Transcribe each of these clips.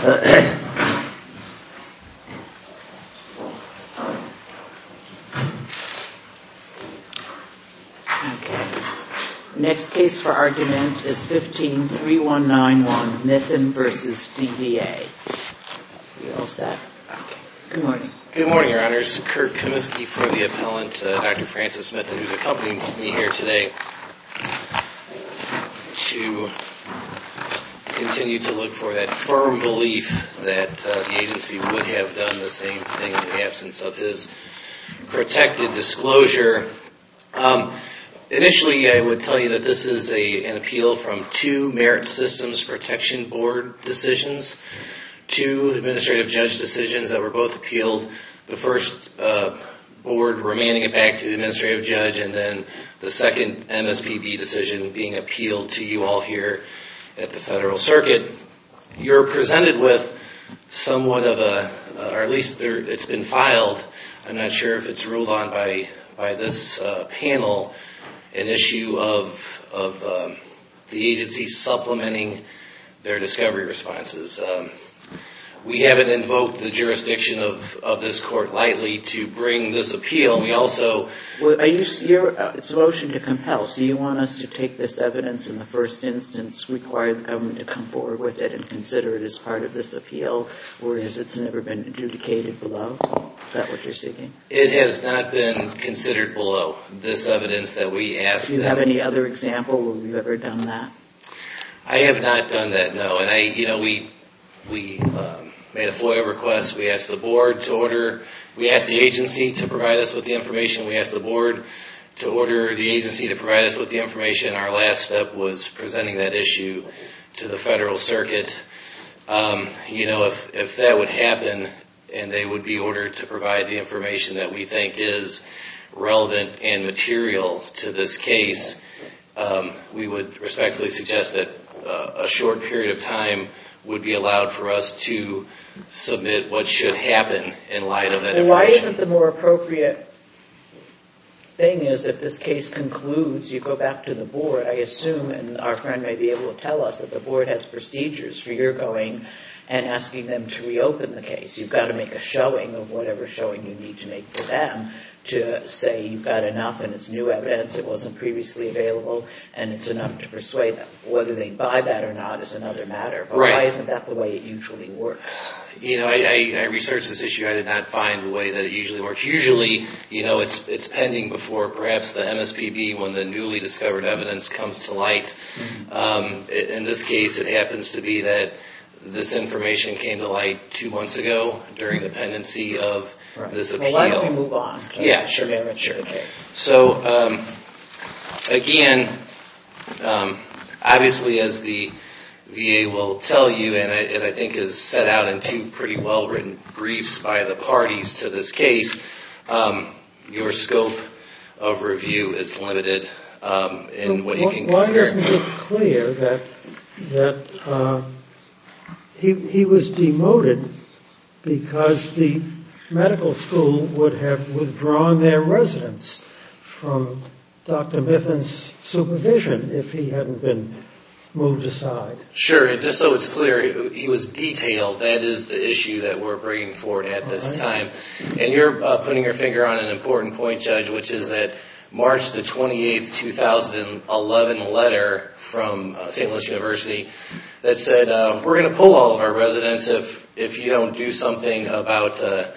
Next case for argument is 15-3191, Mithen v. BVA. You all set? Okay. Good morning. Good morning, Your Honors. Kurt Comiskey for the appellant, Dr. Francis Mithen, who's accompanying me here today to continue to look for that firm belief that the agency would have done the same thing in the absence of his protected disclosure. Initially, I would tell you that this is an appeal from two Merit Systems Protection Board decisions, two administrative judge decisions that were both appealed. The first board remanding it back to the administrative judge, and then the second MSPB decision being appealed to you all here at the Federal Circuit. You're presented with somewhat of or at least it's been filed, I'm not sure if it's ruled on by this panel, an issue of the agency supplementing their discovery responses. We haven't invoked the jurisdiction of this court lightly to bring this appeal. We also... it's a motion to compel, so you want us to take this evidence in the first instance, require the government to come forward with it and consider it as part of this appeal, whereas it's never been adjudicated below? Is that what you're seeking? It has not been considered below, this evidence that we asked. Do you have any other example where we've ever done that? I have not done that, no. And we made a FOIA request. We asked the board to order. We asked the agency to provide us with the information. We asked the board to order the agency to provide us with the information. Our last step was presenting that issue to the Federal Circuit. If that would happen and they would be ordered to provide the information that we think is relevant and material to this case, we would respectfully suggest that a short period of time would be allowed for us to submit what should happen in light of that information. Why isn't the more appropriate thing is if this case concludes, you go back to the board, I assume, and our friend may be able to tell us that the board has procedures for your going and asking them to reopen the case. You've got to make a showing of whatever showing you need to make for them to say you've got enough and it's new evidence, it wasn't previously available, and it's enough to persuade them. Whether they buy that or not is another matter. But right. Why isn't that the way it usually works? I researched this issue. I did not find the way that it usually works. Usually, it's pending before perhaps the MSPB when the newly discovered evidence comes to light. In this case, it happens to be that this information came to light 2 months ago during the pendency of this appeal. Well, why don't we move on to sure. the case? So, again, obviously as the VA will tell you, and as I think is set out in two pretty well-written briefs by the parties to this case, your scope of review is limited in what you can consider. Why isn't it clear that he was demoted because the medical school would have withdrawn their residents from Dr. Mithen's supervision if he hadn't been moved aside? Sure, and just so it's clear, he was detailed. That is the issue that we're bringing forward at this time. And you're putting your finger on an important point, Judge, which is that March the 28th, 2011 letter from St. Louis University that said, we're going to pull all of our residents if you don't do something about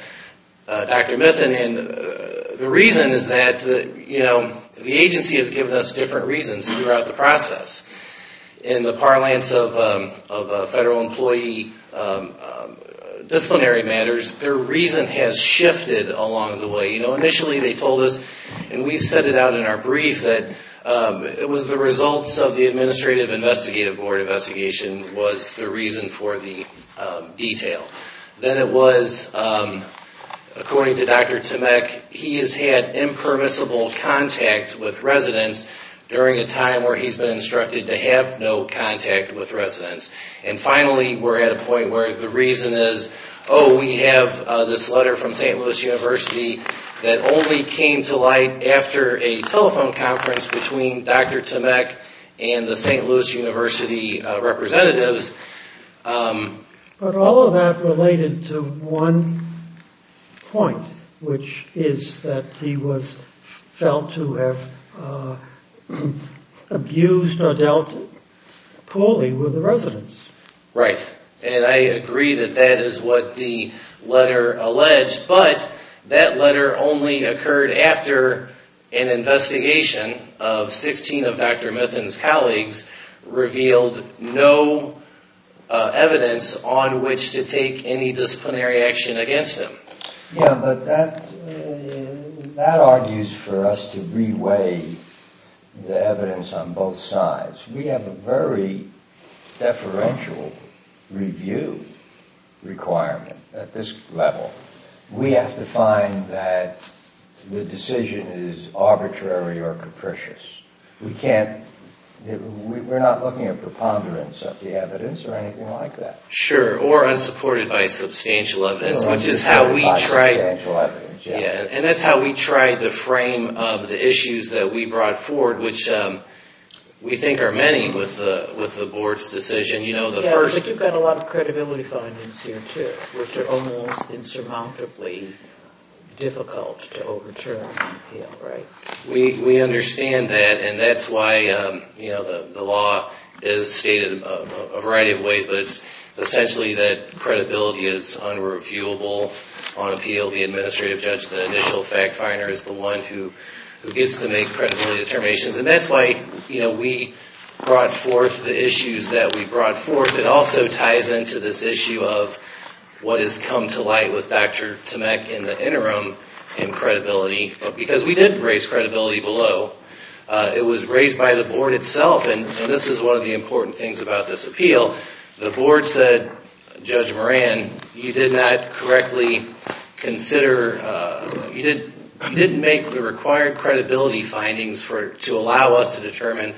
Dr. Mithen. And the reason is that, the agency has given us different reasons throughout the process. In the parlance of federal employee disciplinary matters, their reason has shifted along the way. Initially they told us, and we've set it out in our brief, that it was the results of the Administrative Investigative Board investigation was the reason for the detail. Then it was, according to Dr. Tomek, he has had impermissible contact with residents during a time where he's been instructed to have no contact with residents. And finally, we're at a point where the reason is, we have this letter from St. Louis University that only came to light after a telephone conference between Dr. Tomek and the St. Louis University representatives. But all of that related to one point, which is that he was felt to have abused or dealt poorly with the residents. Right. And I agree that that is what the letter alleged, but that letter only occurred after an investigation of 16 of Dr. Mithen's colleagues revealed no evidence on which to take any disciplinary action against him. Yeah, but that argues for us to reweigh the evidence on both sides. We have a very deferential review requirement at this level. We have to find that the decision is arbitrary or capricious. We're not looking at preponderance of the evidence or anything like that. Sure, or unsupported by substantial evidence, which is how we tried. Substantial evidence, yeah, and that's how we tried to frame the issues that we brought forward, which we think are many with the board's decision. You know, but you've got a lot of credibility findings here too, which are almost insurmountably difficult to overturn on appeal, right? We understand that, and that's why the law is stated a variety of ways, but it's essentially that credibility is unreviewable on appeal. The administrative judge, the initial fact finder, is the one who gets to make credibility determinations, and that's why we brought forth the issues that we brought forth. It also ties into this issue of what has come to light with Dr. Temek in the interim in credibility, because we did raise credibility below. It was raised by the board itself, and this is one of the important things about this appeal. The board said, Judge Moran, you did not correctly consider, you didn't make the required credibility findings to allow us to determine,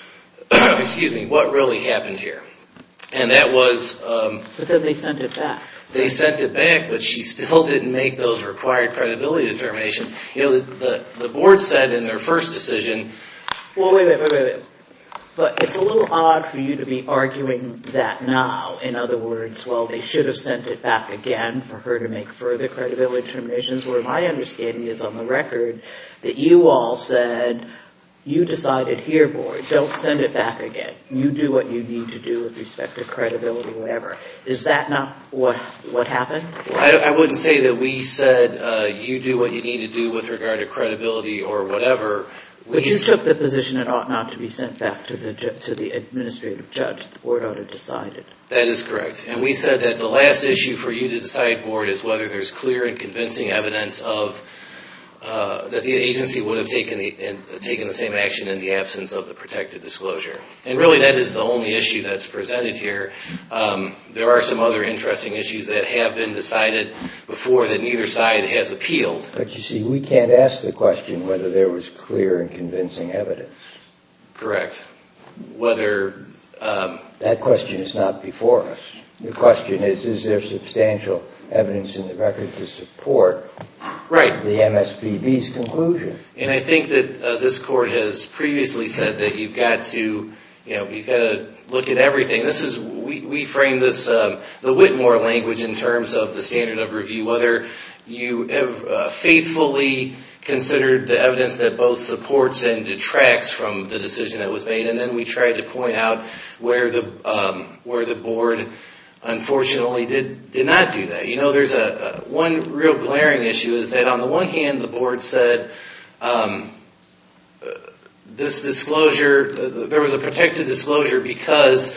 what really happened here. And that was... but then they sent it back. They sent it back, but she still didn't make those required credibility determinations. The board said in their first decision... Well, wait. But it's a little odd for you to be arguing that now. In other words, well, they should have sent it back again for her to make further credibility determinations, where my understanding is on the record that you all said... You decided here, board, don't send it back again. You do what you need to do with respect to credibility, whatever. Is that not what happened? I wouldn't say that we said you do what you need to do with regard to credibility or whatever. But you took the position it ought not to be sent back to the administrative judge. The board ought to decide it. That is correct. And we said that the last issue for you to decide, board, is whether there's clear and convincing evidence of that the agency would have taken the same action in the absence of the protected disclosure. And really that is the only issue that's presented here. There are some other interesting issues that have been decided before that neither side has appealed. But you see, we can't ask the question whether there was clear and convincing evidence. Correct. Whether... that question is not before us. The question is there substantial evidence in the record to support the MSPB's conclusion? And I think that this court has previously said that you've got to look at everything. We frame this the Whitmore language in terms of the standard of review, whether you have faithfully considered the evidence that both supports and detracts from the decision that was made, and then we tried to point out where the board unfortunately did not do that. There's one real glaring issue is that on the one hand the board said this disclosure, there was a protected disclosure because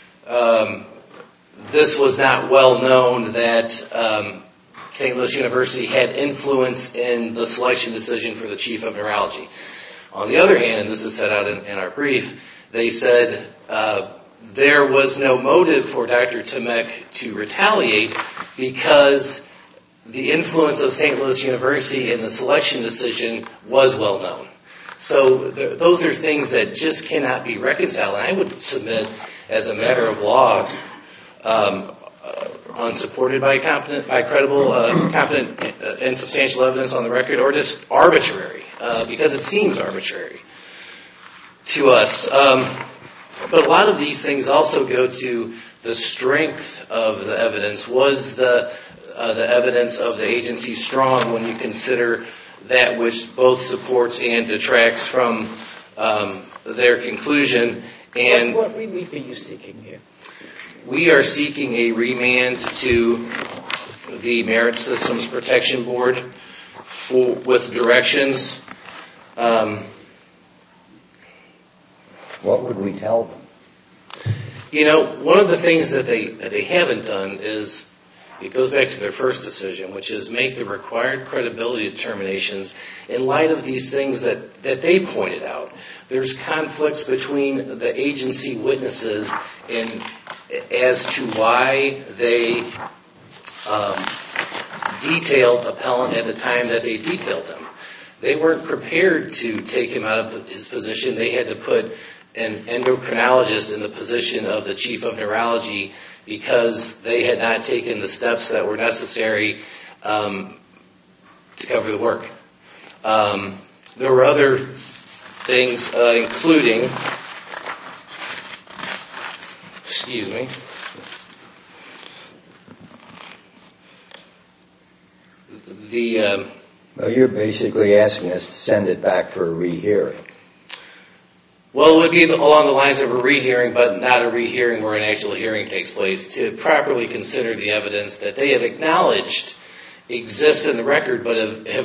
this was not well known that St. Louis University had influence in the selection decision for the chief of neurology. On the other hand, and this is set out in our brief, they said there was no motive for Dr. Temek to retaliate because the influence of St. Louis University in the selection decision was well known. So those are things that just cannot be reconciled. And I would submit as a matter of law, unsupported by credible, competent, and substantial evidence on the record, or just arbitrary, because it seems arbitrary to us. But a lot of these things also go to the strength of the evidence. Was the evidence of the agency strong when you consider that which both supports and detracts from their conclusion? And what relief are you seeking here? We are seeking a remand to the Merit Systems Protection Board with directions. What would we tell them? One of the things that they haven't done is, it goes back to their first decision, which is make the required credibility determinations in light of these things that they pointed out. There's conflicts between the agency witnesses as to why they detailed appellant at the time that they detailed him. They weren't prepared to take him out of his position. They had to put an endocrinologist in the position of the chief of neurology because they had not taken the steps that were necessary to cover the work. There were other things, including, Well, you're basically asking us to send it back for a rehearing. Well, it would be along the lines of a rehearing, but not a rehearing where an actual hearing takes place, to properly consider the evidence that they have acknowledged exists in the record, but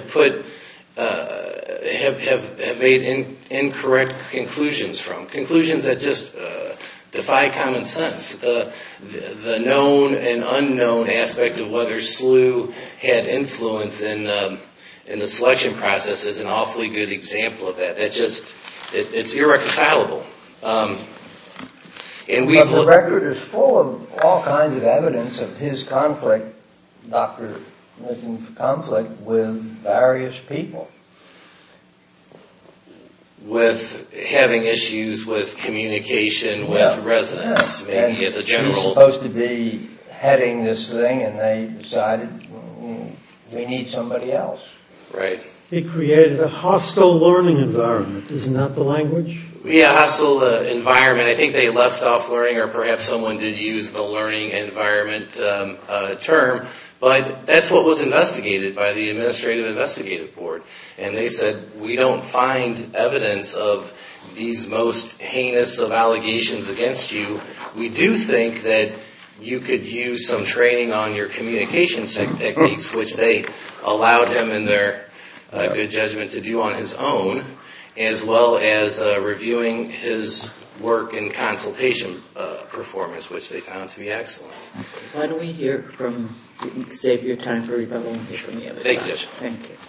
have made incorrect conclusions from. Conclusions that just defy common sense. The known and unknown aspect of whether SLU had influence in the selection process is an awfully good example of that. It's irreconcilable. But the record is full of all kinds of evidence of his conflict, Dr. Mithen's conflict with various people. With having issues with communication with residents, maybe as a general. He's supposed to be heading this thing, and they decided we need somebody else. Right. He created a hostile learning environment. Isn't that the language? Yeah, hostile environment. I think they left off learning, or perhaps someone did use the learning environment term, but that's what was investigated by the Administrative Investigative Board. And they said, we don't find evidence of these most heinous of allegations against you. We do think that you could use some training on your communication techniques, which they allowed him in their good judgment to do on his own, as well as reviewing his work and consultation performance, which they found to be excellent. Why don't we hear from, save your time for rebuttal and hear from the other side. Thank you.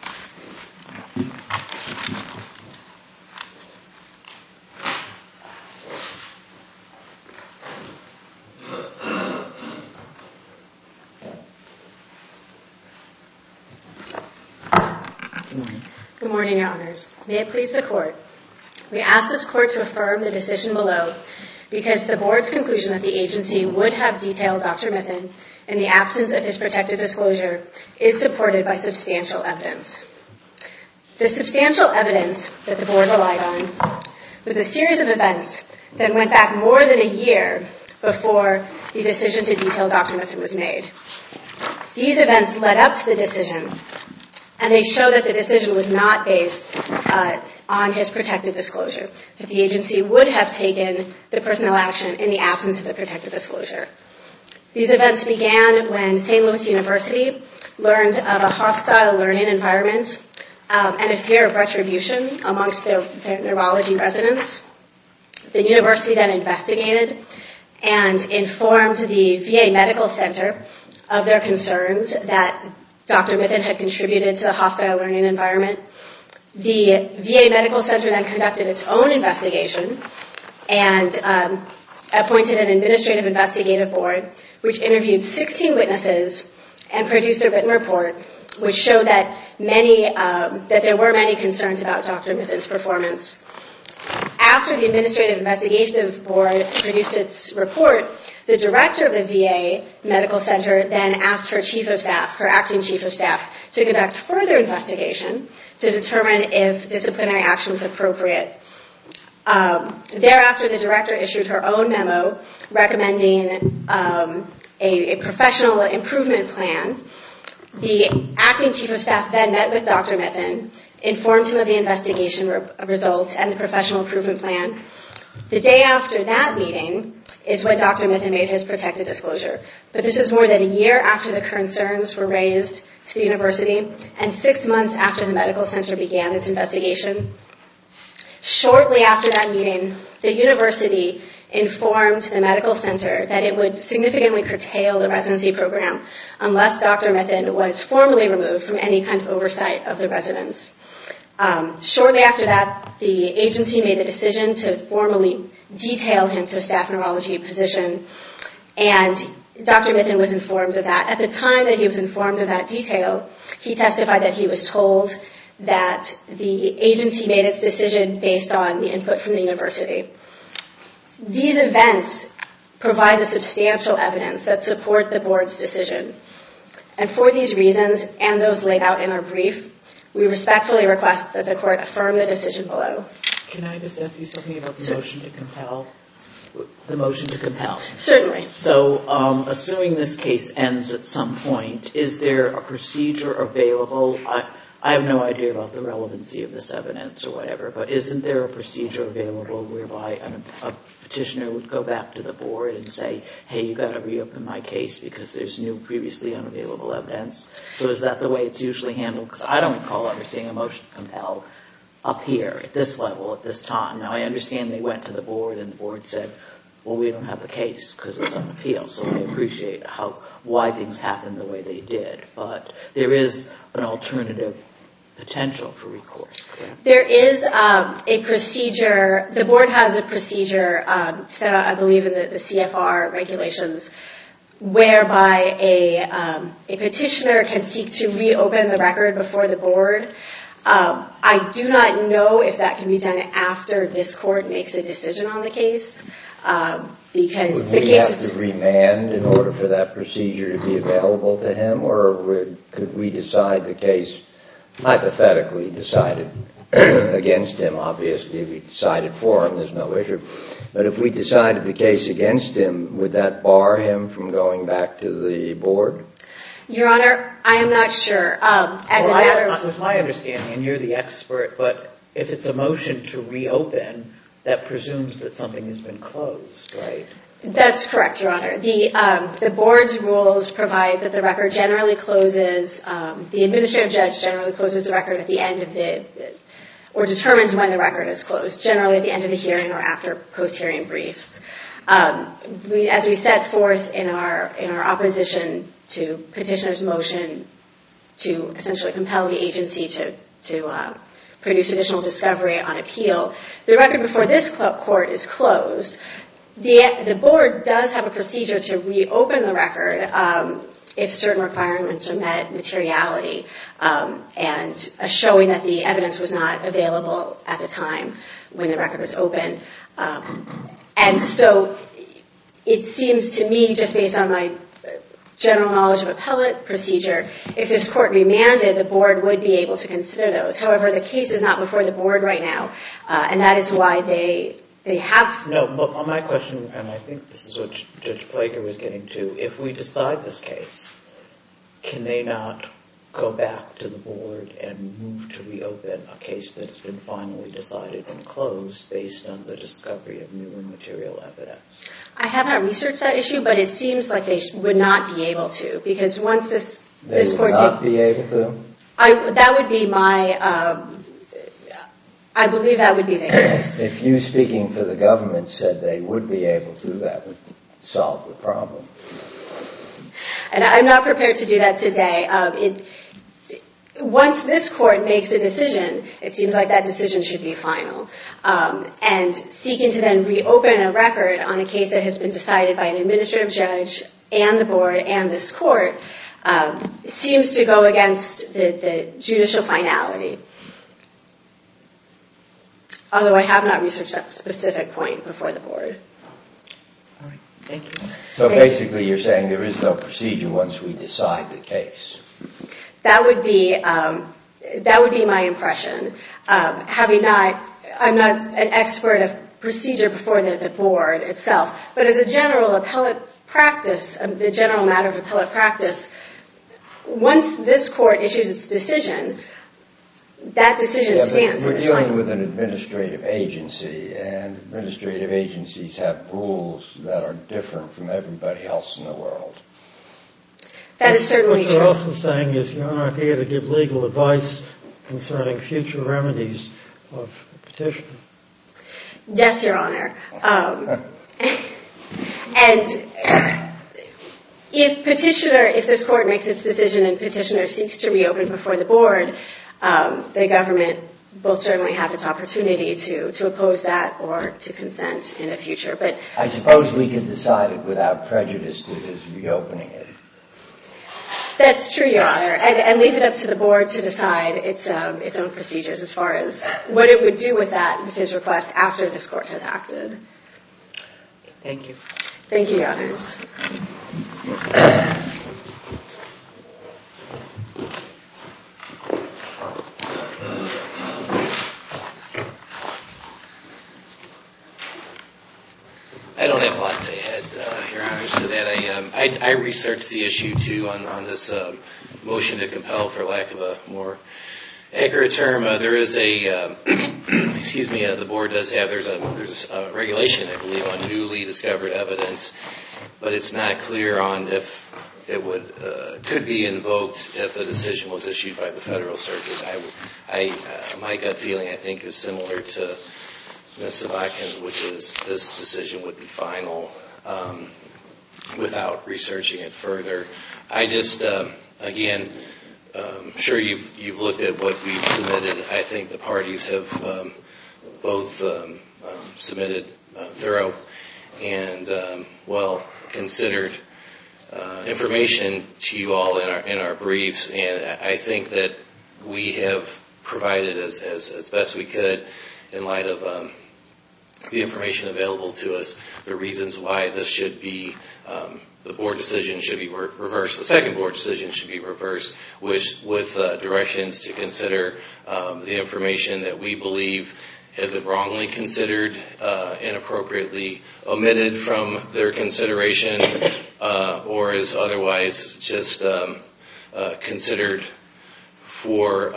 Good morning, Your Honors. May it please the Court. We ask this Court to affirm the decision below because the Board's conclusion that the agency would have detailed Dr. Mithen in the absence of his protected disclosure is supported by substantial evidence. The substantial evidence that the Board relied on was a series of events that went back more than a year before the decision to detail Dr. Mithen was made. These events led up to the decision, and they show that the decision was not based on his protected disclosure, that the agency would have taken the personnel action in the absence of the protected disclosure. These events began when St. Louis University learned of a hostile learning environment and a fear of retribution amongst their neurology residents. The university then investigated and informed the VA Medical Center of their concerns that Dr. Mithen had contributed to the hostile learning environment. The VA Medical Center then conducted its own investigation and appointed an administrative investigative board, which interviewed 16 witnesses and produced a written report, which showed that there were many concerns about Dr. Mithen's performance. After the Administrative Investigative Board produced its report, the director of the VA Medical Center then asked her chief of staff, her acting chief of staff, to conduct further investigation to determine if disciplinary action was appropriate. Thereafter, the director issued her own memo recommending a professional improvement plan. The acting chief of staff then met with Dr. Mithen, informed him of the investigation results and the professional improvement plan. The day after that meeting is when Dr. Mithen made his protected disclosure. But this is more than a year after the concerns were raised to the university and 6 months after the medical center began its investigation. Shortly after that meeting, the university informed the medical center that it would significantly curtail the residency program unless Dr. Mithen was formally removed from any kind of oversight of the residents. Shortly after that, the agency made the decision to formally detail him to a staff neurology position, and Dr. Mithen was informed of that. At the time that he was informed of that detail, he testified that he was told that the agency made its decision based on the input from the university. These events provide the substantial evidence that support the board's decision. And for these reasons, and those laid out in our brief, we respectfully request that the court affirm the decision below. Can I just ask you something about the motion to compel? The motion to compel. Certainly. So, assuming this case ends at some point, is there a procedure available? I have no idea about the relevancy of this evidence or whatever, but isn't there a procedure available whereby a petitioner would go back to the board and say, hey, you got to reopen my case because there's new previously unavailable evidence? So is that the way it's usually handled? Because I don't recall ever seeing a motion to compel up here at this level at this time. Now, I understand they went to the board and the board said, well, we don't have the case because it's on appeal. So I appreciate why things happened the way they did. But there is an alternative potential for recourse, correct? There is a procedure. The board has a procedure set out, I believe, in the CFR regulations, whereby a petitioner can seek to reopen the record before the board. I do not know if that can be done after this court makes a decision on the case, because the case is... Would we have to remand in order for that procedure to be available to him, or could we decide the case, hypothetically decided against him? Obviously, if we decided for him, there's no issue. But if we decided the case against him, would that bar him from going back to the board? Your Honor, I am not sure. It was my understanding, and you're the expert, but if it's a motion to reopen, that presumes that something has been closed, right? That's correct, Your Honor. The board's rules provide that the record generally closes, the administrative judge generally closes the record at the end of or determines when the record is closed, generally at the end of the hearing or after post-hearing briefs. As we set forth in our opposition to petitioner's motion to essentially compel the agency to produce additional discovery on appeal, the record before this court is closed. The board does have a procedure to reopen the record if certain requirements are met, materiality, and showing that the evidence was not available at the time when the record was open. And so it seems to me, just based on my general knowledge of appellate procedure, if this court remanded, the board would be able to consider those. However, the case is not before the board right now, and that is why they have... No, but on my question, and I think this is what Judge Plager was getting to, if we decide this case, can they not go back to the board and move to reopen a case that's been finally decided and closed based on the discovery of new and material evidence? I have not researched that issue, but it seems like they would not be able to, because once this court... They would not be able to? That would be my... I believe that would be the case. If you, speaking for the government, said they would be able to, that would solve the problem. And I'm not prepared to do that today. Once this court makes a decision, it seems like that decision should be final. And seeking to then reopen a record on a case that has been decided by an administrative judge and the board and this court seems to go against the judicial finality. Although I have not researched that specific point before the board. All right. Thank you. So basically you're saying there is no procedure once we decide the case. That would be my impression. I'm not an expert of procedure before the board itself. But as a general appellate practice, the general matter of appellate practice, once this court issues its decision, that decision stands. We're dealing with an administrative agency, and administrative agencies have rules that are different from everybody else in the world. That is certainly true. What you're also saying is you're not here to give legal advice concerning future remedies of the petitioner. Yes, Your Honor. And if this court makes its decision and petitioner seeks to reopen before the board, the government will certainly have its opportunity to oppose that or to consent in the future. But I suppose we could decide it without prejudice to his reopening it. That's true, Your Honor, and leave it up to the board to decide its own procedures as far as what it would do with his request after this court has acted. Thank you. Thank you, Your Honors. I don't have a lot to add, Your Honors, to that. I researched the issue, too, on this motion to compel, for lack of a more accurate term. There is the board does have, there's a regulation, I believe, on newly discovered evidence, but it's not clear on if it could be invoked if a decision was issued by the Federal Circuit. My gut feeling, I think, is similar to Ms. Sabakin's, which is this decision would be final without researching it further. I just, again, sure you've looked at what we've submitted. I think the parties have both submitted thorough and well-considered information to you all in our briefs, and I think that we have provided as best we could in light of the information available to us, the reasons why this should be, the board decision should be reversed. The second board decision should be reversed with directions to consider the information that we believe has been wrongly considered, inappropriately omitted from their consideration, or is otherwise just considered for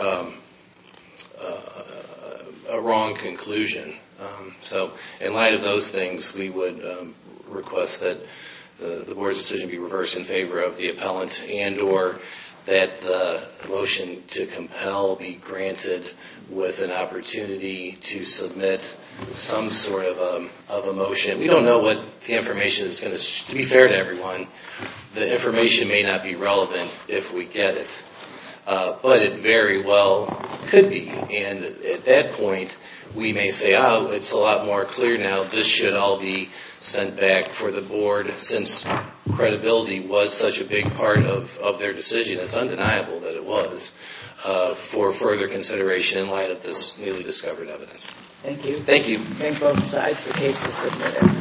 a wrong conclusion. So in light of those things, we would request that the board's decision be reversed in favor of the appellant, and or that the motion to compel be granted with an opportunity to submit some sort of a motion. We don't know what the information is going to be fair to everyone. The information may not be relevant if we get it, but it very well could be. And at that point, we may say, it's a lot more clear now. This should all be sent back for the board, since credibility was such a big part of their decision. It's undeniable that it was, for further consideration in light of this newly discovered evidence. Thank you. Thank you. Thank both sides. The case is submitted.